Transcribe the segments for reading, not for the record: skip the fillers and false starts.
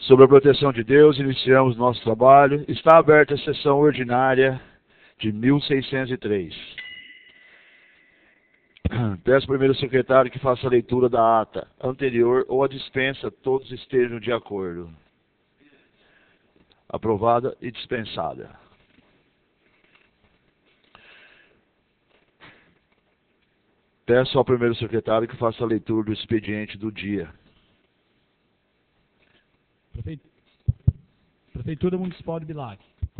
Sob a proteção de Deus, iniciamos nosso trabalho. Está aberta a sessão ordinária de 1603. Peço primeiro ao secretário que faça a leitura da ata anterior ou a dispensa, todos estejam de acordo. Aprovada e dispensada. Peço ao primeiro secretário que faça a leitura do expediente do dia. Prefeitura Municipal de Bilac.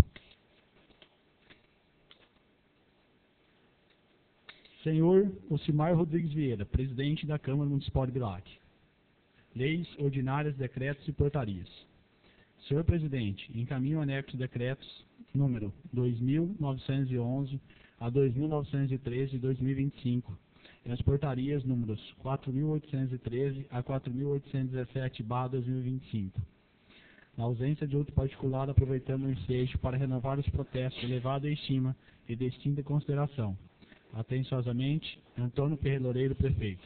Senhor Ocimar Rodrigues Vieira, presidente da Câmara Municipal de Bilac. Leis ordinárias, decretos e portarias. Senhor presidente, encaminho o anexo de decretos número 2.911 a 2.913 de 2025 e as portarias números 4.813 a 4.817/2025. Na ausência de outro particular, aproveitamos o ensejo para renovar os protestos de elevada estima e de extinta consideração. Atenciosamente, Antônio Ferreira Loureiro, prefeito.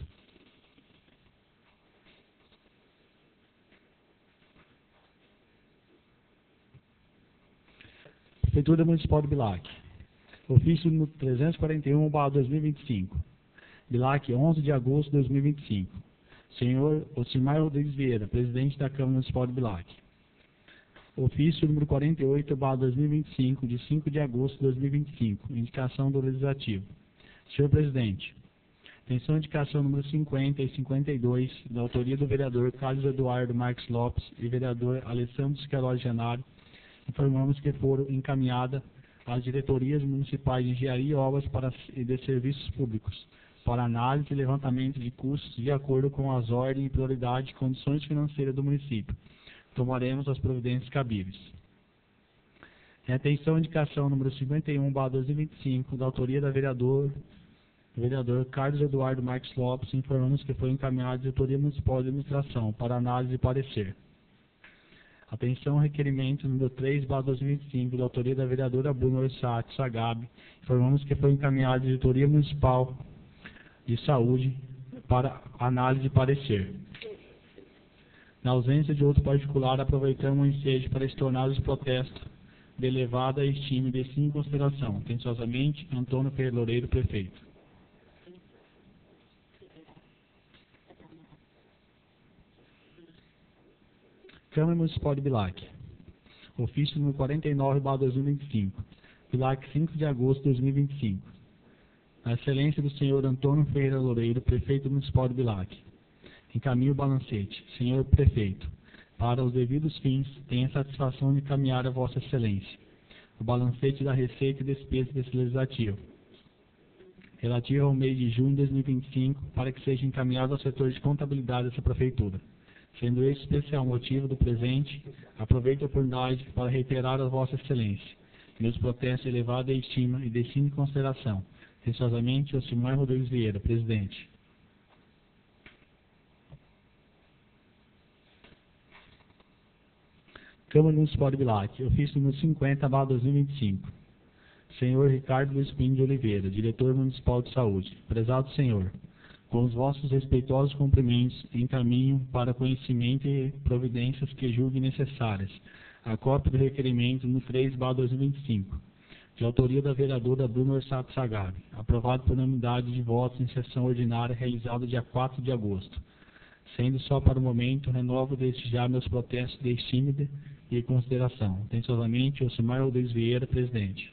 Prefeitura Municipal de Bilac. Ofício número 341/2025. Bilac, 11 de agosto de 2025. Senhor Ocimar Rodrigues Vieira, presidente da Câmara Municipal de Bilac. Ofício número 48/2025, de 5 de agosto de 2025. Indicação do Legislativo. Senhor presidente, atenção à indicação número 50 e 52, da autoria do vereador Carlos Eduardo Marques Lopes e vereador Alessandro Scaloli Genaro, informamos que foram encaminhadas às diretorias municipais de engenharia e obras e de serviços públicos, para análise e levantamento de custos de acordo com as ordens e prioridade e condições financeiras do município. Tomaremos as providências cabíveis. Em atenção à indicação número 51/2025, da autoria do vereador Carlos Eduardo Marques Lopes, informamos que foi encaminhado à diretoria municipal de administração para análise e parecer. Atenção ao requerimento número 3/2025, da autoria da vereadora Bruna Orsatti Sagab, informamos que foi encaminhado à diretoria municipal de saúde para análise e parecer. Na ausência de outro particular, aproveitamos o ensejo para estornar os protestos de elevada estima e de sim consideração. Atenciosamente, Antônio Ferreira Loureiro, prefeito. Câmara Municipal de Bilac. Ofício número 49/2025. Bilac, 5 de agosto de 2025. A excelência do senhor Antônio Ferreira Loureiro, prefeito municipal de Bilac. Encaminho o balancete. Senhor prefeito, para os devidos fins, tenho a satisfação de encaminhar a vossa excelência o balancete da receita e despesa desse legislativo, relativo ao mês de junho de 2025, para que seja encaminhado ao setor de contabilidade dessa prefeitura. Sendo esse especial motivo do presente, aproveito a oportunidade para reiterar a vossa excelência meus protestos de elevada estima e de sim consideração. Atenciosamente, Ocimar Rodrigues Vieira, presidente. Câmara Municipal de Bilac, ofício número 50/2025. Senhor Ricardo Luiz Pinho de Oliveira, diretor municipal de saúde. Prezado senhor, com os vossos respeitosos cumprimentos, encaminho para conhecimento e providências que julgue necessárias a cópia do requerimento no 3/2025, de autoria da vereadora Bruna Orsatti Sagab, aprovado por unanimidade de votos em sessão ordinária realizada dia 4 de agosto. Sendo só para o momento, renovo desde já meus protestos de estima e consideração. Atenciosamente, Ocimar Rodrigues Vieira, presidente.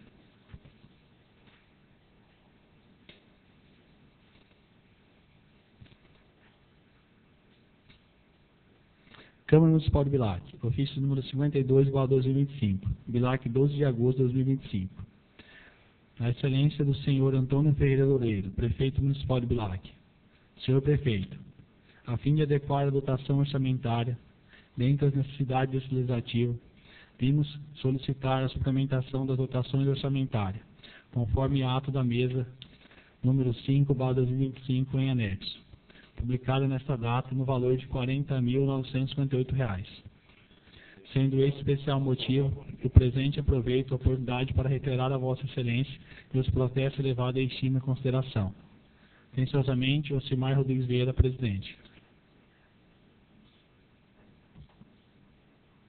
Câmara Municipal de Bilac, ofício número 52/2025, Bilac, 12 de agosto de 2025. A excelência do senhor Antônio Ferreira Loureiro, prefeito municipal de Bilac. Senhor prefeito, a fim de adequar a dotação orçamentária, dentre as necessidades desse legislativo, vimos solicitar a suplementação das dotações orçamentárias, conforme ato da mesa número 5/2025 em anexo, publicada nesta data no valor de R$ 40.958. Sendo esse especial motivo, o presente aproveito a oportunidade para reiterar a vossa excelência meus protestos elevados em estima e consideração. Atenciosamente, Ocimar Rodrigues Vieira, presidente.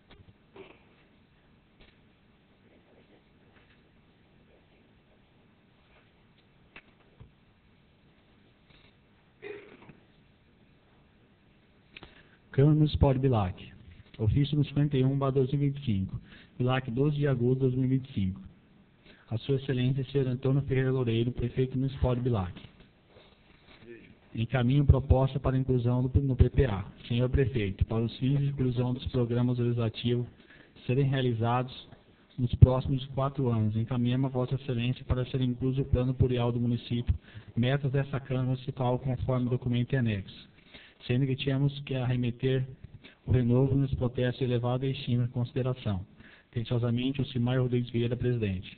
Câmara Municipal de Bilac. Ofício no 51/2025. Bilac, 12 de agosto de 2025. A Sua Excelência, Sr. Antônio Ferreira Loureiro, Prefeito Municipal de Bilac. Encaminho proposta para inclusão no PPA. Senhor Prefeito, para os fins de inclusão dos programas legislativos serem realizados nos próximos 4 anos, encaminhamos a Vossa Excelência para ser incluso o plano plurial do município, metas dessa Câmara Municipal conforme o documento em anexo, sendo que tínhamos que arremeter o renovo nos protestos elevado e estima em consideração. Atenciosamente, o Simar Rodrigues Vieira, Presidente.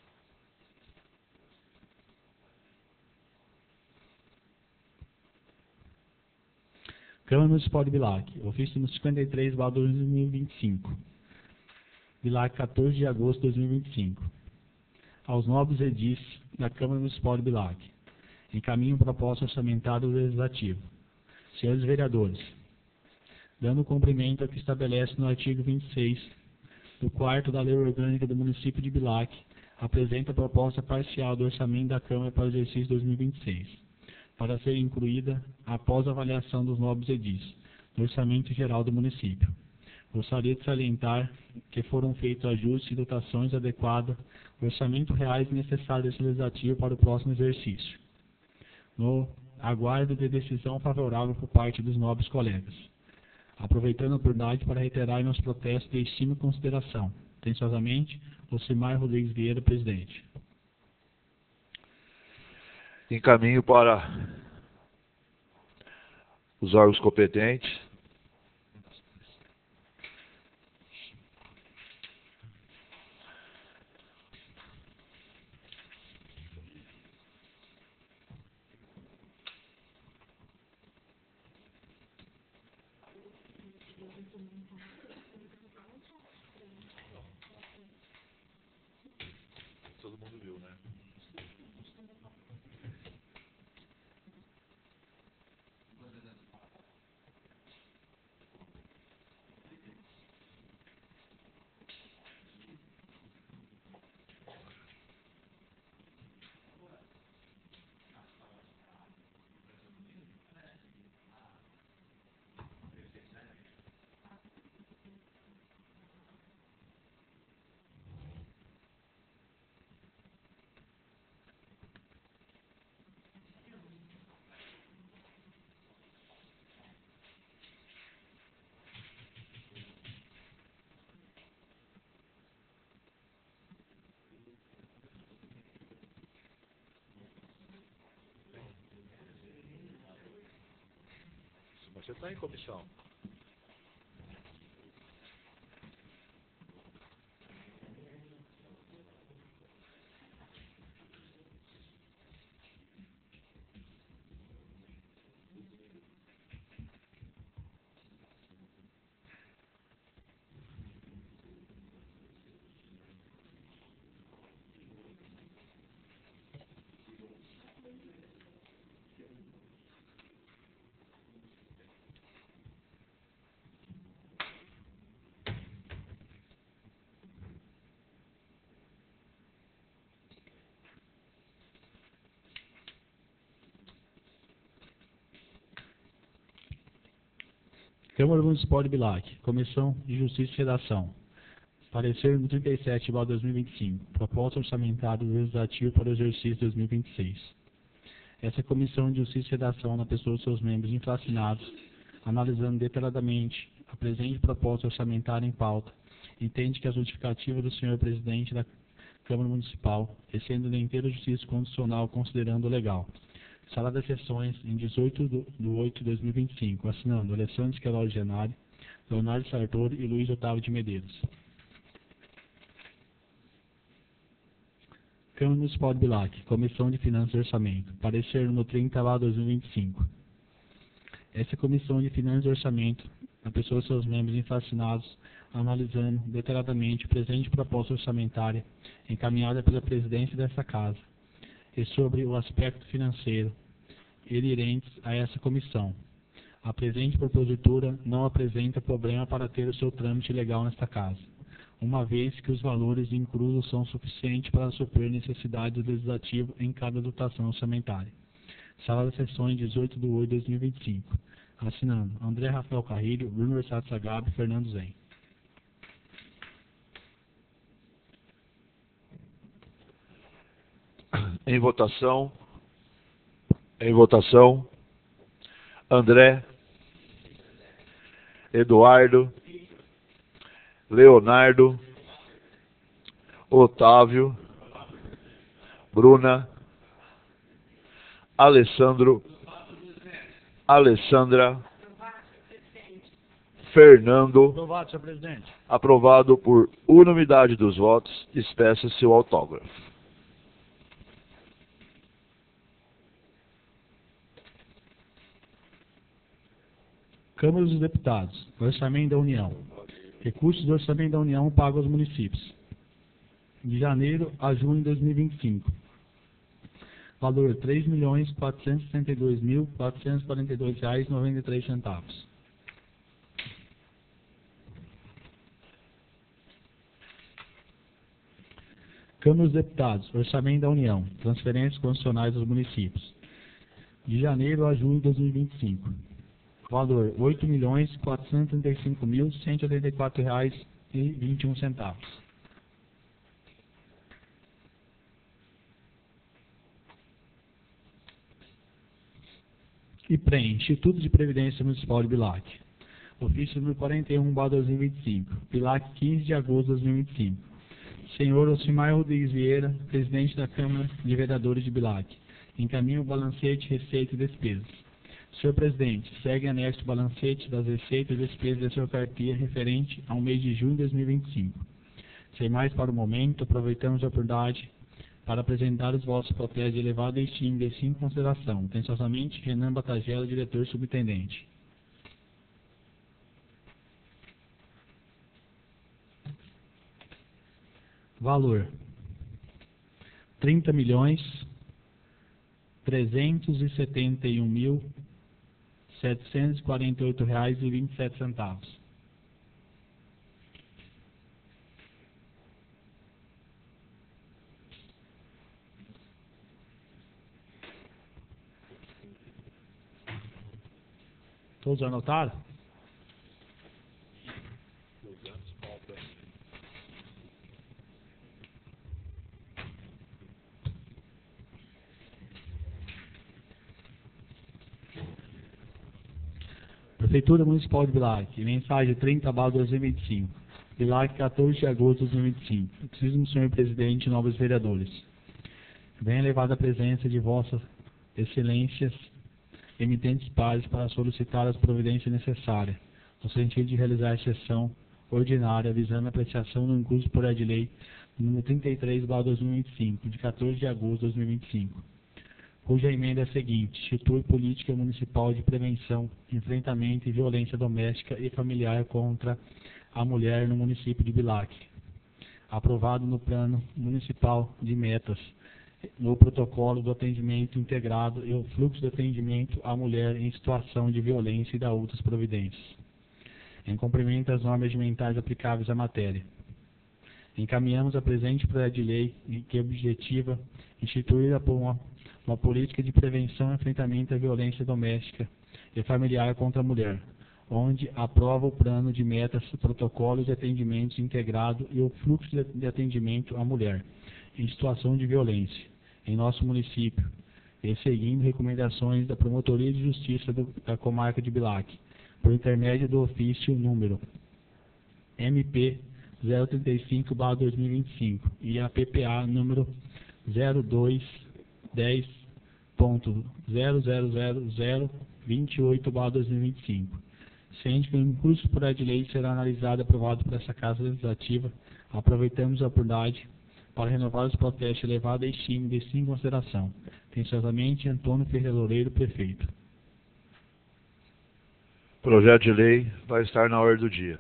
Câmara Municipal de Bilac. Ofício no 53/2025. Bilac, 14 de agosto de 2025. Aos nobres edis da Câmara Municipal de Bilac. Encaminho proposta orçamentária do Legislativo. Senhores vereadores, dando cumprimento ao que estabelece no artigo 26 do 4º da Lei Orgânica do Município de Bilac, apresenta a proposta parcial do orçamento da Câmara para o exercício 2026, para ser incluída após a avaliação dos nobres edis do Orçamento Geral do Município. Gostaria de salientar que foram feitos ajustes e dotações adequadas ao orçamento reais necessário desse legislativo para o próximo exercício, no aguardo de decisão favorável por parte dos nobres colegas. Aproveitando a oportunidade para reiterar meus protestos de estima e consideração. Atenciosamente, Osimar Rodrigues Vieira, Presidente. Encaminho para os órgãos competentes. Todo mundo viu, né? Você está em comissão. Câmara Municipal de Bilac. Comissão de Justiça e Redação. Parecer no 37/2025. Proposta orçamentária do Legislativo para o exercício 2026. Essa Comissão de Justiça e Redação, na pessoa de seus membros infracinados, analisando detalhadamente a presente proposta orçamentária em pauta, entende que a justificativa do senhor Presidente da Câmara Municipal, sendo de inteira justiça constitucional considerando legal. Sala das Sessões, em 18/8/2025, assinando Alessandro Esqueló Genari, Leonardo Sartori e Luiz Otávio de Medeiros. Câmara Municipal de Bilac, Comissão de Finanças e Orçamento, parecer no 30/2025. Essa Comissão de Finanças e Orçamento, na pessoa de seus membros infracinados, analisando detalhadamente a presente proposta orçamentária encaminhada pela presidência dessa Casa, e sobre o aspecto financeiro inerentes a essa comissão. A presente propositura não apresenta problema para ter o seu trâmite legal nesta Casa, uma vez que os valores inclusos são suficientes para suprir necessidades legislativas em cada dotação orçamentária. Sala das Sessões, 18/8/2025. Assinando André Rafael Carrilho, Bruno Versato Sagab, Fernando Zen. Em votação. Em votação. André, Eduardo, Leonardo, Otávio, Bruna, Alessandro, Alessandra, Fernando. Aprovado, senhor presidente. Aprovado por unanimidade dos votos. Despeça seu autógrafo. Câmara dos Deputados. Orçamento da União. Recursos do Orçamento da União pagos aos municípios. De janeiro a junho de 2025. Valor R$ 3.462.442,93. Câmara dos Deputados. Orçamento da União. Transferências constitucionais aos municípios. De janeiro a junho de 2025. Valor R$ 8.435.184,21. IPREM, Instituto de Previdência Municipal de Bilac. Ofício número 41/2025. Bilac, 15 de agosto de 2025. Senhor Ocimar Rodrigues Vieira, presidente da Câmara de Vereadores de Bilac. Encaminha o balancete, receita e despesas. Senhor presidente, segue anexo o balancete das receitas e despesas da sua carteira referente ao mês de junho de 2025. Sem mais para o momento, aproveitamos a oportunidade para apresentar os vossos protestos de elevada estima e sim consideração. Atenciosamente, Renan Batagela, diretor subintendente. Valor: R$ 30.371.748,27. Todos anotaram? Prefeitura Municipal de Bilac, mensagem 30/2025. Bilac, 14 de agosto de 2025. Preciso, senhor presidente e nobres vereadores. Venha elevada a presença de vossas excelências emitentes pares para solicitar as providências necessárias, no sentido de realizar a sessão ordinária visando a apreciação do incluso por de lei número 33/2025, de 14 de agosto de 2025, cuja emenda é a seguinte: institui política municipal de prevenção, enfrentamento e violência doméstica e familiar contra a mulher no município de Bilac, aprovado no Plano Municipal de Metas, no protocolo do atendimento integrado e o fluxo de atendimento à mulher em situação de violência e da outras providências, em cumprimento às normas regimentais aplicáveis à matéria. Encaminhamos a presente projeto de lei que objetiva instituir uma política de prevenção e enfrentamento à violência doméstica e familiar contra a mulher, onde aprova o plano de metas, protocolos de atendimento integrado e o fluxo de atendimento à mulher em situação de violência em nosso município, e seguindo recomendações da Promotoria de Justiça da Comarca de Bilac, por intermédio do ofício número MP 035/2025 e a PPA número 0210.00028/2025. Sendo que o incluso por de lei será analisado e aprovado por essa Casa Legislativa, aproveitamos a oportunidade para renovar os protestos elevada estima e de em consideração. Atenciosamente, Antônio Ferreira Loureiro, prefeito. O projeto de lei vai estar na ordem do dia.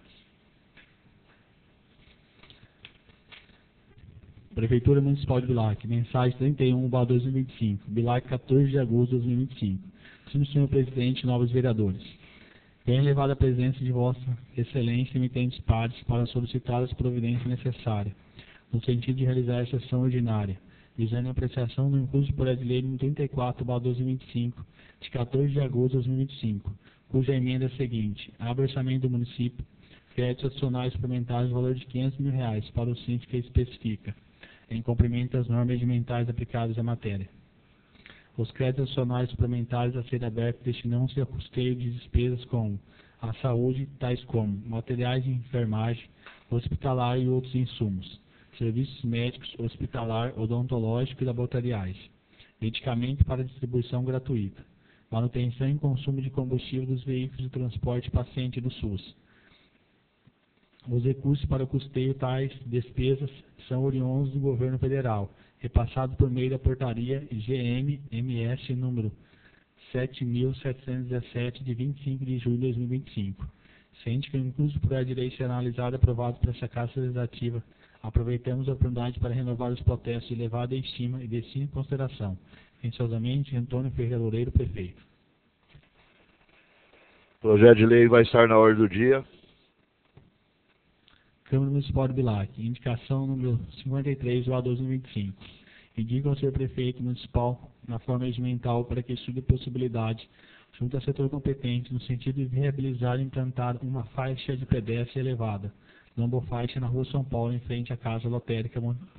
Prefeitura Municipal de Bilac, mensagem 31/2025, Bilac, 14 de agosto de 2025. Senhor presidente e nobres vereadores, venha elevada a presença de vossa excelência emitentes pares para solicitar as providências necessárias, no sentido de realizar a sessão ordinária, visando a apreciação do incluso por de lei 34/2025, de 14 de agosto de 2025, cuja emenda é a seguinte: abre o orçamento do município, créditos adicionais suplementares no valor de R$500 mil para o síndico que especifica, em cumprimento das normas regimentais aplicadas à matéria. Os créditos adicionais suplementares a ser abertos destinam-se a custeio de despesas como a saúde, tais como materiais de enfermagem, hospitalar e outros insumos, serviços médicos, hospitalar, odontológico e laboratoriais, medicamento para distribuição gratuita, manutenção e consumo de combustível dos veículos de transporte paciente do SUS. Os recursos para o custeio tais despesas são oriundos do governo federal, repassado por meio da portaria GM-MS número 7.717, de 25 de julho de 2025, sendo que o incluso por a direito ser analisado e aprovado por essa Casa Legislativa. Aproveitamos a oportunidade para renovar os protestos de elevada estima e destino em consideração. Atenciosamente, Antônio Ferreira Loureiro, prefeito. O projeto de lei vai estar na ordem do dia. Câmara Municipal de Bilac, indicação número 53/2025. Indica ao senhor prefeito municipal, na forma regimental, para que estude a possibilidade, junto ao setor competente, no sentido de viabilizar e implantar uma faixa de pedestre elevada, lombofaixa na Rua São Paulo, em frente à Casa Lotérica.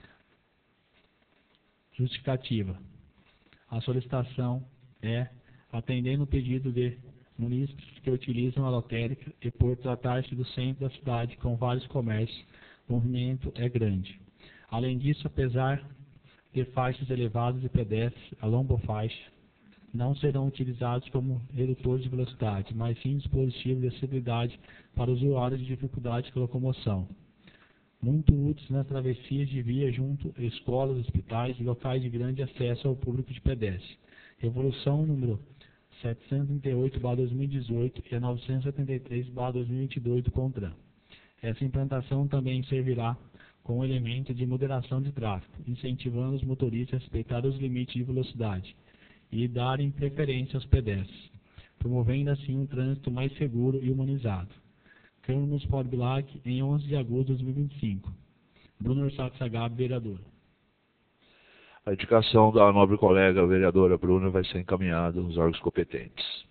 Justificativa. A solicitação é, atendendo o pedido de munícipes que utilizam a lotérica e por tratar-se do centro da cidade com vários comércios, o movimento é grande. Além disso, apesar de faixas elevadas de pedestres, a lombofaixa, não serão utilizados como redutores de velocidade, mas sim dispositivos de acessibilidade para usuários de dificuldade de locomoção. Muito úteis nas travessias de via junto a escolas, hospitais e locais de grande acesso ao público de pedestre. Evolução número 738/2018 e a 973/2022 do CONTRAN. Essa implantação também servirá como elemento de moderação de tráfego, incentivando os motoristas a respeitar os limites de velocidade e darem preferência aos pedestres, promovendo assim um trânsito mais seguro e humanizado. Câmara Municipal de Bilac, em 11 de agosto de 2025. Bruno Orsato Sagab, vereador. A indicação da nobre colega vereadora Bruna vai ser encaminhada aos órgãos competentes.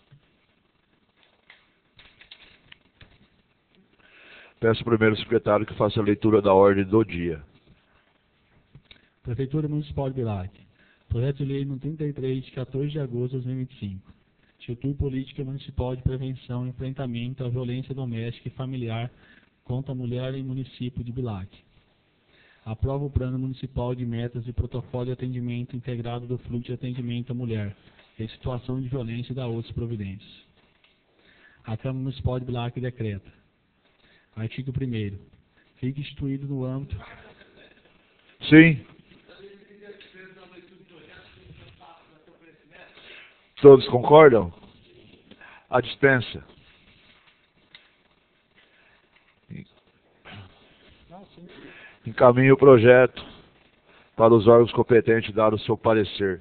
Peço ao primeiro secretário que faça a leitura da ordem do dia. Prefeitura Municipal de Bilac. Projeto de lei no 33, de 14 de agosto de 2025. Institui Política Municipal de Prevenção e Enfrentamento à Violência Doméstica e Familiar contra a Mulher em Município de Bilac. Aprova o Plano Municipal de Metas e Protocolo de Atendimento Integrado do Fluxo de Atendimento à Mulher em Situação de Violência e da outras providências. A Câmara Municipal de Bilac decreta. Artigo 1º. Fica instituído no âmbito... Sim. Todos concordam? A dispensa. Encaminhe o projeto para os órgãos competentes dar o seu parecer.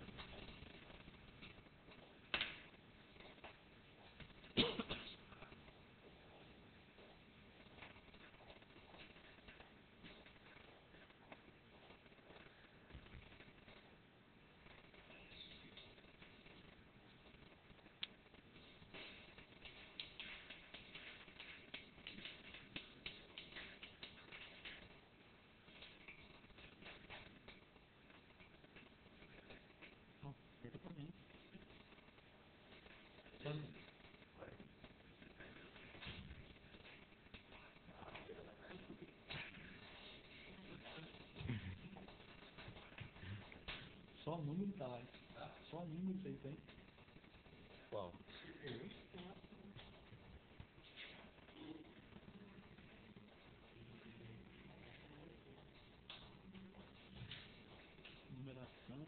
Só número tá. Só número aí tem. Qual? Numeração.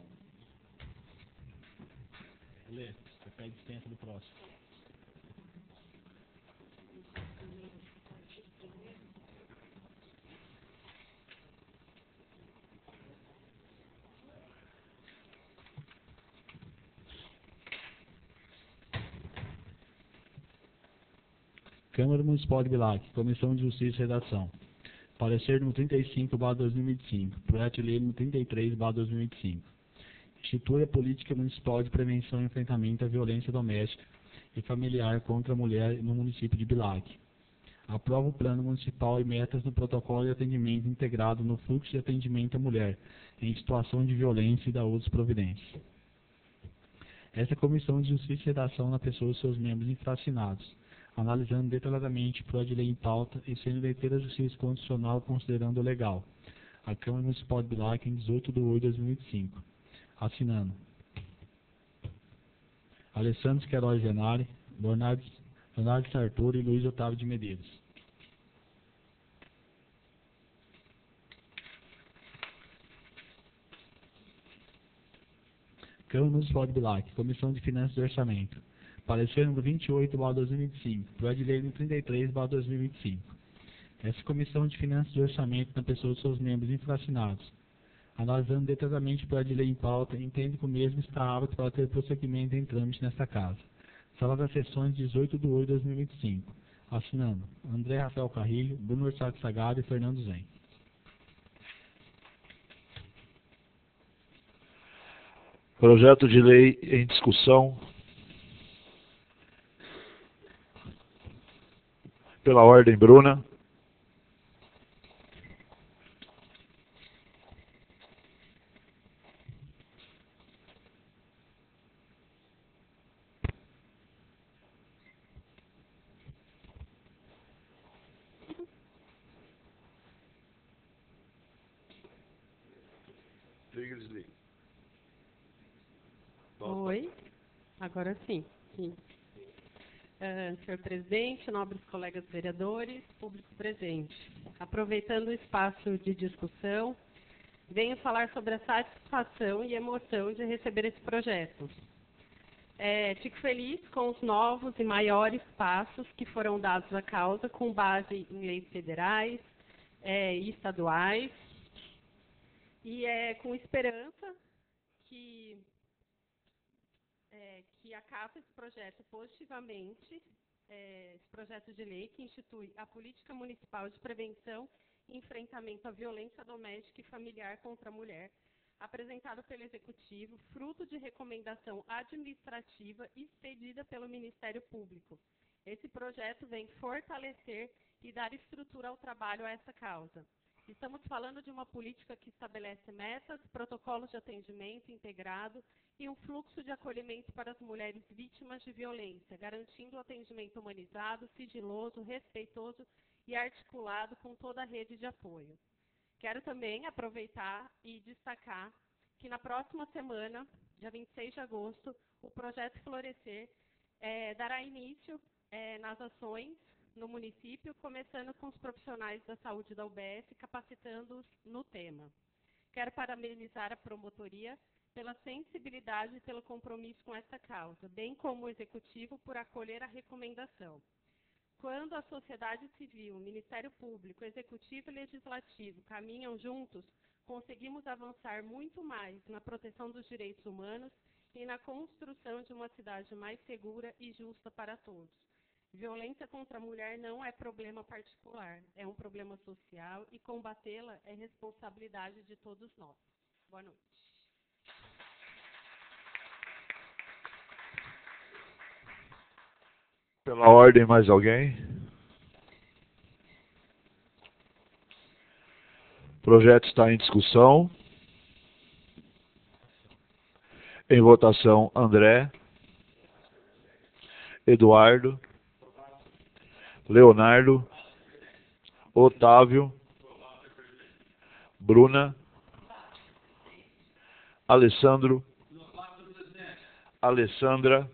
Lê. Você pega a dispensa do próximo. Câmara Municipal de Bilac, Comissão de Justiça e Redação. Parecer número 35/2025, projeto de lei número 33/2025. Institui a Política Municipal de Prevenção e Enfrentamento à Violência Doméstica e familiar contra a mulher no município de Bilac. Aprova o plano municipal e metas no protocolo de atendimento integrado no fluxo de atendimento à mulher em situação de violência e da outras providências. Essa Comissão de Justiça e Redação na pessoa e seus membros infracinados, analisando detalhadamente o projeto de lei em pauta e sendo leiteira da Justiça Constitucional considerando legal. A Câmara Municipal de Bilac em 18 de 8 de 2025. Assinando Alessandro Queiroz Genari, Leonardo Sartori e Luiz Otávio de Medeiros. Câmara Municipal de Bilac, Comissão de Finanças e Orçamento. Parecer número 28/2025, projeto de lei número 33/2025. Essa Comissão de Finanças e Orçamento na pessoa de seus membros infracinados, analisando detalhadamente o projeto de lei em pauta, entende que o mesmo está apto para ter prosseguimento em trâmite nesta Casa. Sala das sessões 18 de 8 de 2025. Assinando André Rafael Carrilho, Bruno Orsato Sagado e Fernando Zen. Projeto de lei em discussão. Pela ordem, Bruna. Oi, agora sim. Senhor presidente, nobres colegas vereadores, público presente. Aproveitando o espaço de discussão, venho falar sobre a satisfação e emoção de receber esse projeto. Fico feliz com os novos e maiores passos que foram dados à causa com base em leis federais e estaduais, e com esperança que acata esse projeto positivamente, esse projeto de lei que institui a Política Municipal de Prevenção e Enfrentamento à Violência Doméstica e Familiar contra a Mulher, apresentado pelo Executivo, fruto de recomendação administrativa expedida pelo Ministério Público. Esse projeto vem fortalecer e dar estrutura ao trabalho a essa causa. Estamos falando de uma política que estabelece metas, protocolos de atendimento integrado e um fluxo de acolhimento para as mulheres vítimas de violência, garantindo o atendimento humanizado, sigiloso, respeitoso e articulado com toda a rede de apoio. Quero também aproveitar e destacar que na próxima semana, dia 26 de agosto, o projeto Florescer dará início nas ações no município, começando com os profissionais da saúde da UBS, capacitando-os no tema. Quero parabenizar a promotoria pela sensibilidade e pelo compromisso com esta causa, bem como o Executivo por acolher a recomendação. Quando a sociedade civil, o Ministério Público, Executivo e Legislativo caminham juntos, conseguimos avançar muito mais na proteção dos direitos humanos e na construção de uma cidade mais segura e justa para todos. Violência contra a mulher não é problema particular, é um problema social e combatê-la é responsabilidade de todos nós. Boa noite. Pela ordem, mais alguém? O projeto está em discussão. Em votação, André, Eduardo, Leonardo, Otávio, Bruna, Alessandro, Alessandra,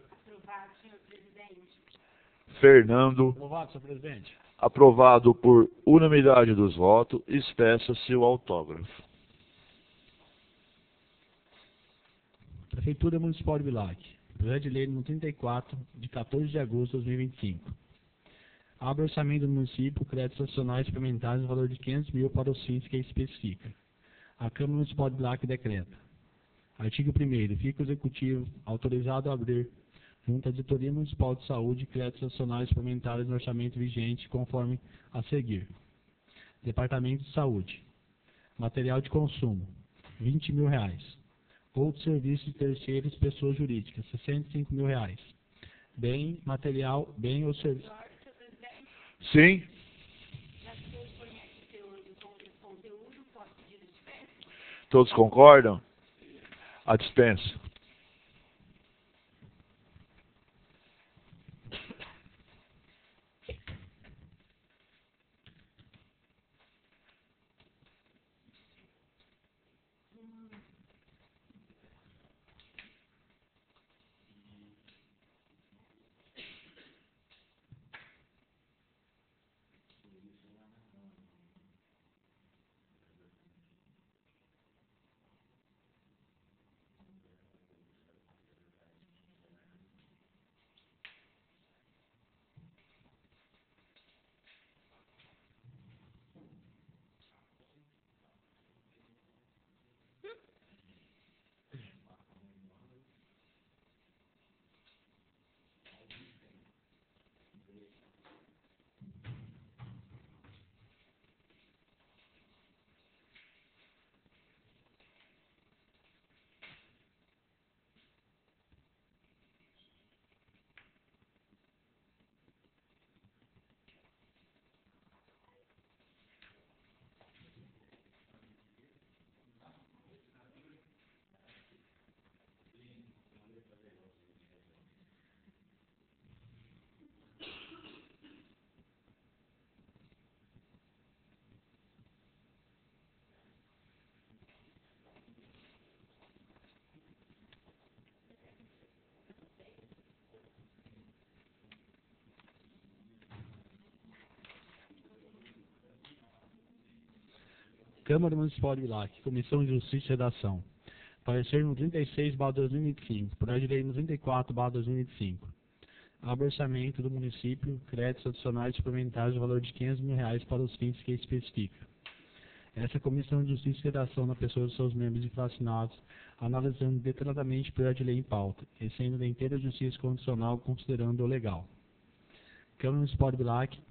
Fernando. Aprovado, senhor presidente. Aprovado por unanimidade dos votos. Espeça-se o autógrafo. Prefeitura Municipal de Bilac. Projeto de lei número 34, de 14 de agosto de 2025. Abre orçamento do município, créditos adicionais suplementares no valor de 500 mil para os fins que especifica. A Câmara Municipal de Bilac decreta. Artigo 1º. Fica o Executivo autorizado a abrir, junto à Diretoria Municipal de Saúde, créditos adicionais suplementares no orçamento vigente, conforme a seguir. Departamento de Saúde. Material de consumo, R$ 20 mil. Outros serviços de terceiros, pessoas jurídicas, R$ 65 mil. bem material, bem ou serviço. Sim. Todos concordam? A dispensa. Câmara Municipal de Bilac, Comissão de Justiça e Redação. Parecer no 36/2025, Projeto de Lei no 34/2025. Orçamento do município, créditos adicionais suplementares de valor de R$500 mil para os fins que especifica. Essa Comissão de Justiça e Redação na pessoa dos seus membros infracionados, analisando detalhadamente o projeto de lei em pauta, e sendo da inteira justiça condicional considerando o legal. Câmara Municipal de Bilac,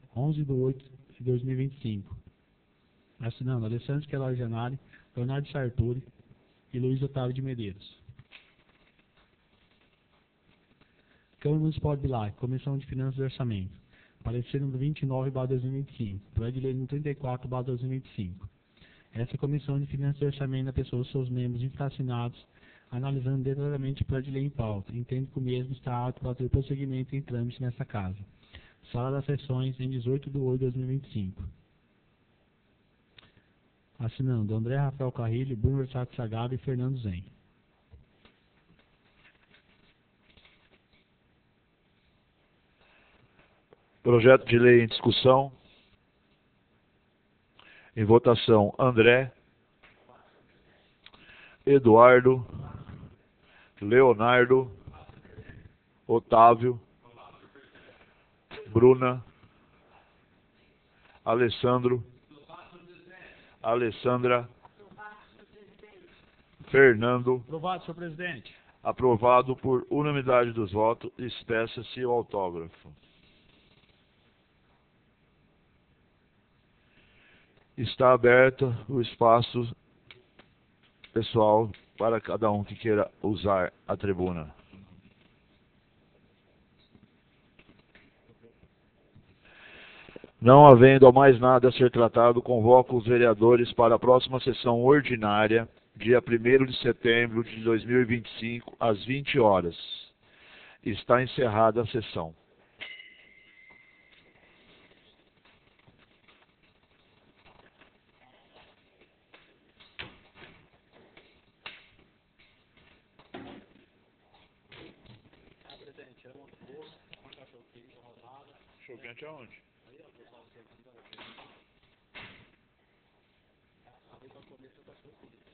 11/8/2025. Assinando Alessandro Queiroz Janari, Leonardo Sartori e Luiz Otávio de Medeiros. Câmara Municipal de Bilac, Comissão de Finanças e Orçamento. Parecer no 29/2025, projeto de lei no 34/2025. Essa Comissão de Finanças e Orçamento na pessoa dos seus membros infracionados, analisando detalhadamente o projeto de lei em pauta, entende que o mesmo está apto para ter prosseguimento em trâmite nessa casa. Sala das Sessões, em 18/8/2025. Assinando André Rafael Carrilho, Bruno Versato Sagado e Fernando Zen. Projeto de lei em discussão. Em votação, André, Eduardo, Leonardo, Otávio, Bruna, Alessandro, Alessandra, Fernando. Aprovado, senhor presidente. Aprovado por unanimidade dos votos. Espeça-se o autógrafo. Está aberto o espaço pessoal para cada um que queira usar a tribuna. Não havendo mais nada a ser tratado, convoco os vereadores para a próxima sessão ordinária, dia 1º de setembro de 2025, às 20 horas. Está encerrada a sessão. Cachorro quente aonde? Aí, ó,